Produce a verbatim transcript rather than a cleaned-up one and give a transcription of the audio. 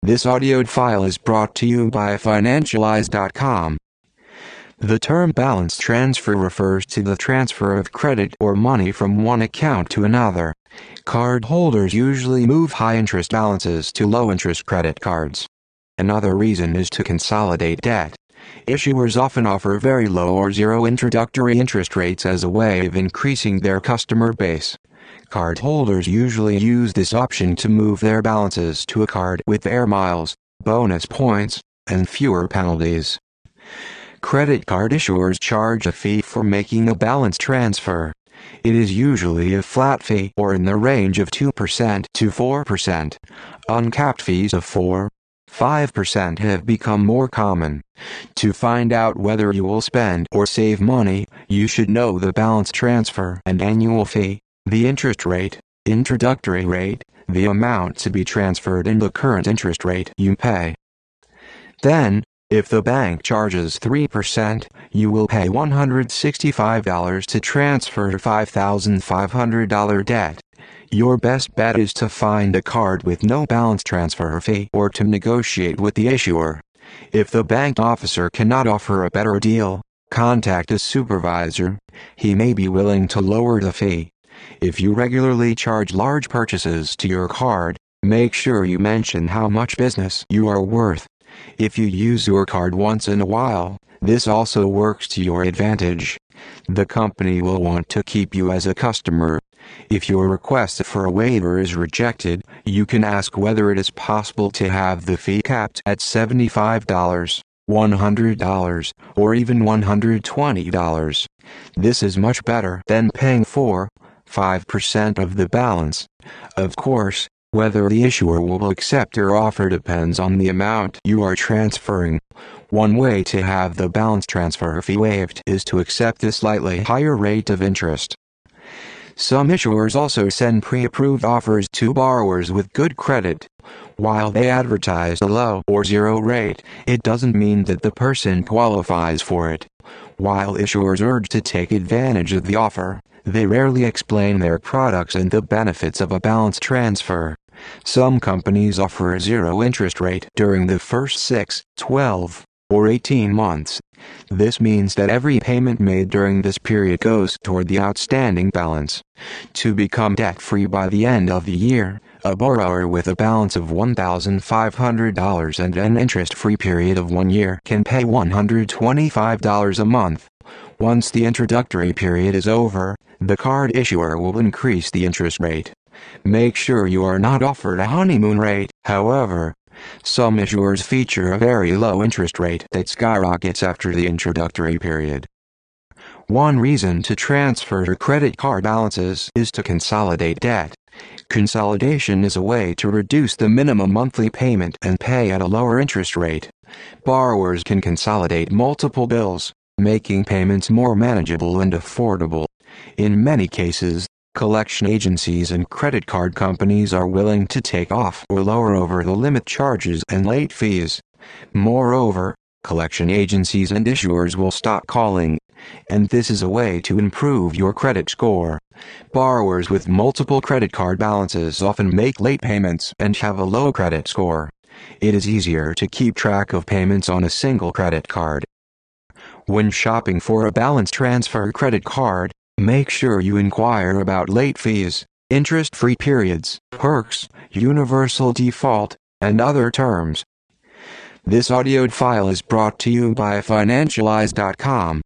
This audio file is brought to you by Financialize dot com. The term balance transfer refers to the transfer of credit or money from one account to another. Cardholders usually move high-interest balances to low-interest credit cards. Another reason is to consolidate debt. Issuers often offer very low or zero introductory interest rates as a way of increasing their customer base. Cardholders usually use this option to move their balances to a card with air miles, bonus points, and fewer penalties. Credit card issuers charge a fee for making a balance transfer. It is usually a flat fee or in the range of two percent to four percent. Uncapped fees of four to five percent have become more common. To find out whether you will spend or save money, you should know the balance transfer and annual fee, the interest rate, introductory rate, the amount to be transferred and the current interest rate you pay. Then, if the bank charges three percent, you will pay one hundred sixty-five dollars to transfer five thousand five hundred dollars debt. Your best bet is to find a card with no balance transfer fee or to negotiate with the issuer. If the bank officer cannot offer a better deal, contact a supervisor. He may be willing to lower the fee. If you regularly charge large purchases to your card, make sure you mention how much business you are worth. If you use your card once in a while, this also works to your advantage. The company will want to keep you as a customer. If your request for a waiver is rejected, you can ask whether it is possible to have the fee capped at seventy-five dollars, one hundred dollars, or even one hundred twenty dollars. This is much better than paying four to five percent of the balance. Of course, whether the issuer will accept your offer depends on the amount you are transferring. One way to have the balance transfer fee waived is to accept a slightly higher rate of interest. Some issuers also send pre-approved offers to borrowers with good credit. While they advertise a low or zero rate, it doesn't mean that the person qualifies for it. While issuers urge to take advantage of the offer, they rarely explain their products and the benefits of a balance transfer. Some companies offer a zero interest rate during the first six, twelve, or eighteen months. This means that every payment made during this period goes toward the outstanding balance. To become debt-free by the end of the year, a borrower with a balance of one thousand five hundred dollars and an interest-free period of one year can pay one hundred twenty-five dollars a month. Once the introductory period is over, the card issuer will increase the interest rate. Make sure you are not offered a honeymoon rate, however. Some issuers feature a very low interest rate that skyrockets after the introductory period. One reason to transfer your credit card balances is to consolidate debt. Consolidation is a way to reduce the minimum monthly payment and pay at a lower interest rate. Borrowers can consolidate multiple bills, making payments more manageable and affordable. In many cases, collection agencies and credit card companies are willing to take off or lower over the limit charges and late fees. Moreover, collection agencies and issuers will stop calling, and this is a way to improve your credit score. Borrowers with multiple credit card balances often make late payments and have a low credit score. It is easier to keep track of payments on a single credit card. When shopping for a balance transfer credit card, make sure you inquire about late fees, interest-free periods, perks, universal default, and other terms. This audio file is brought to you by Financialize dot com.